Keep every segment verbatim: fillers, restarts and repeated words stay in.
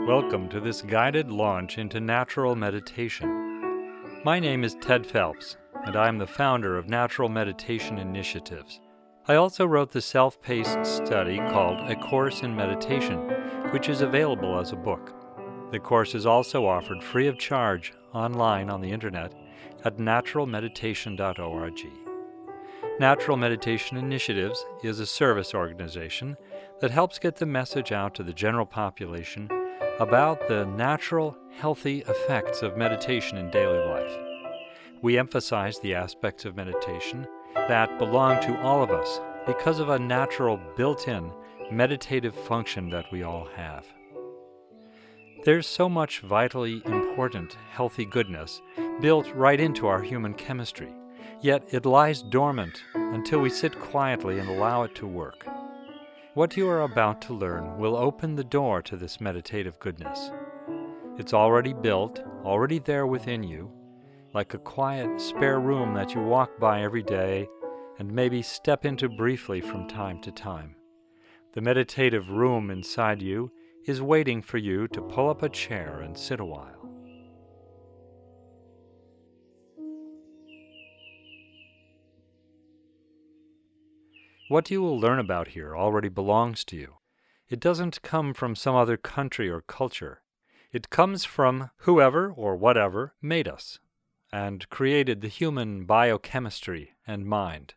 Welcome to this guided launch into natural meditation. My name is Ted Phelps, and I am the founder of Natural Meditation Initiatives. I also wrote the self-paced study called A Course in Meditation, which is available as a book. The course is also offered free of charge online on the internet at natural meditation dot org. Natural Meditation Initiatives is a service organization that helps get the message out to the general population about the natural, healthy effects of meditation in daily life. We emphasize the aspects of meditation that belong to all of us because of a natural, built-in meditative function that we all have. There's so much vitally important, healthy goodness built right into our human chemistry, yet it lies dormant until we sit quietly and allow it to work. What you are about to learn will open the door to this meditative goodness. It's already built, already there within you, like a quiet, spare room that you walk by every day and maybe step into briefly from time to time. The meditative room inside you is waiting for you to pull up a chair and sit a while. What you will learn about here already belongs to you. It doesn't come from some other country or culture. It comes from whoever or whatever made us and created the human biochemistry and mind.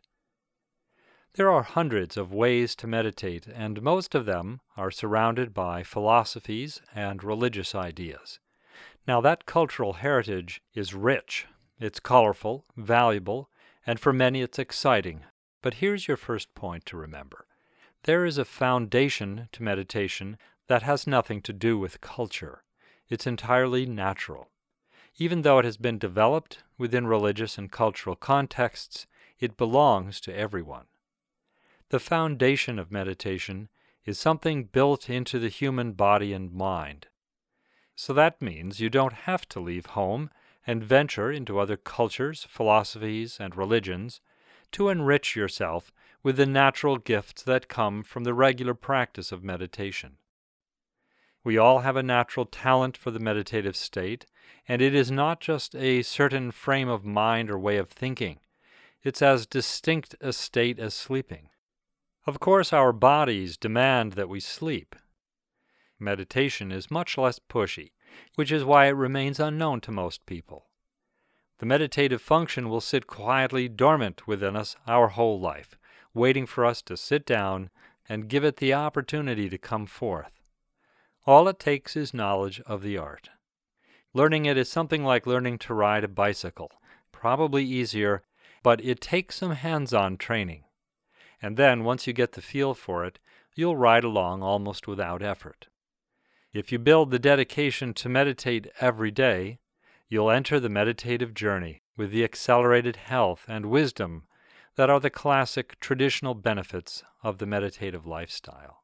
There are hundreds of ways to meditate, and most of them are surrounded by philosophies and religious ideas. Now, that cultural heritage is rich. It's colorful, valuable, and for many it's exciting. But here's your first point to remember. There is a foundation to meditation that has nothing to do with culture. It's entirely natural. Even though it has been developed within religious and cultural contexts, it belongs to everyone. The foundation of meditation is something built into the human body and mind. So that means you don't have to leave home and venture into other cultures, philosophies, and religions to enrich yourself with the natural gifts that come from the regular practice of meditation. We all have a natural talent for the meditative state, and it is not just a certain frame of mind or way of thinking. It's as distinct a state as sleeping. Of course, our bodies demand that we sleep. Meditation is much less pushy, which is why it remains unknown to most people. The meditative function will sit quietly dormant within us our whole life, waiting for us to sit down and give it the opportunity to come forth. All it takes is knowledge of the art. Learning it is something like learning to ride a bicycle, probably easier, but it takes some hands-on training. And then, once you get the feel for it, you'll ride along almost without effort. If you build the dedication to meditate every day, you'll enter the meditative journey with the accelerated health and wisdom that are the classic traditional benefits of the meditative lifestyle.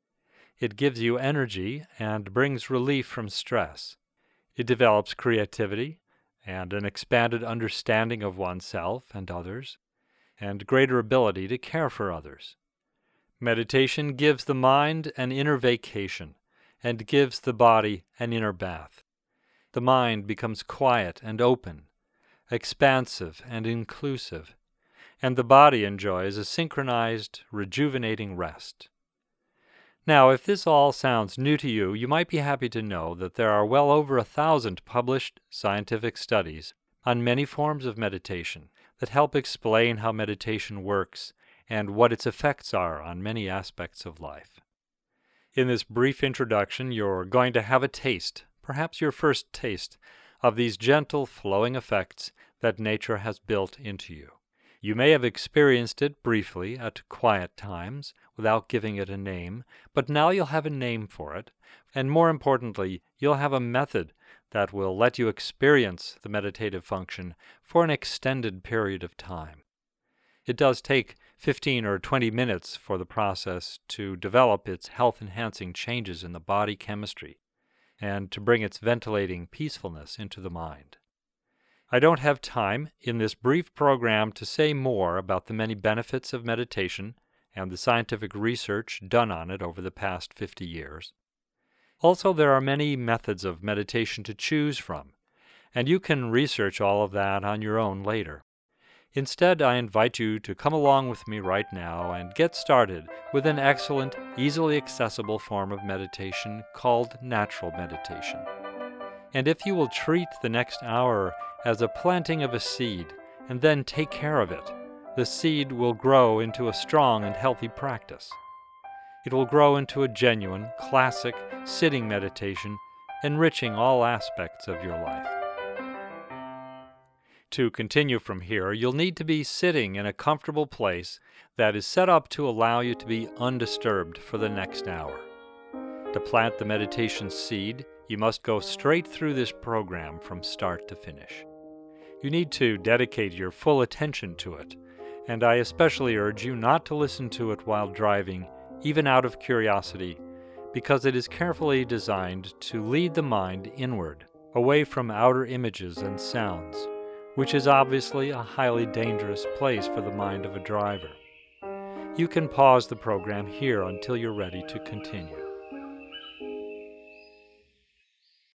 It gives you energy and brings relief from stress. It develops creativity and an expanded understanding of oneself and others, and greater ability to care for others. Meditation gives the mind an inner vacation and gives the body an inner bath. The mind becomes quiet and open, expansive and inclusive, and the body enjoys a synchronized, rejuvenating rest. Now, if this all sounds new to you, you might be happy to know that there are well over a thousand published scientific studies on many forms of meditation that help explain how meditation works and what its effects are on many aspects of life. In this brief introduction, you're going to have a taste, perhaps your first taste, of these gentle, flowing effects that nature has built into you. You may have experienced it briefly at quiet times without giving it a name, but now you'll have a name for it, and more importantly, you'll have a method that will let you experience the meditative function for an extended period of time. It does take fifteen or twenty minutes for the process to develop its health-enhancing changes in the body chemistry and to bring its ventilating peacefulness into the mind. I don't have time in this brief program to say more about the many benefits of meditation and the scientific research done on it over the past fifty years. Also, there are many methods of meditation to choose from, and you can research all of that on your own later. Instead, I invite you to come along with me right now and get started with an excellent, easily accessible form of meditation called natural meditation. And if you will treat the next hour as a planting of a seed and then take care of it, the seed will grow into a strong and healthy practice. It will grow into a genuine, classic, sitting meditation, enriching all aspects of your life. To continue from here, you'll need to be sitting in a comfortable place that is set up to allow you to be undisturbed for the next hour. To plant the meditation seed, you must go straight through this program from start to finish. You need to dedicate your full attention to it, and I especially urge you not to listen to it while driving, even out of curiosity, because it is carefully designed to lead the mind inward, away from outer images and sounds, which is obviously a highly dangerous place for the mind of a driver. You can pause the program here until you're ready to continue.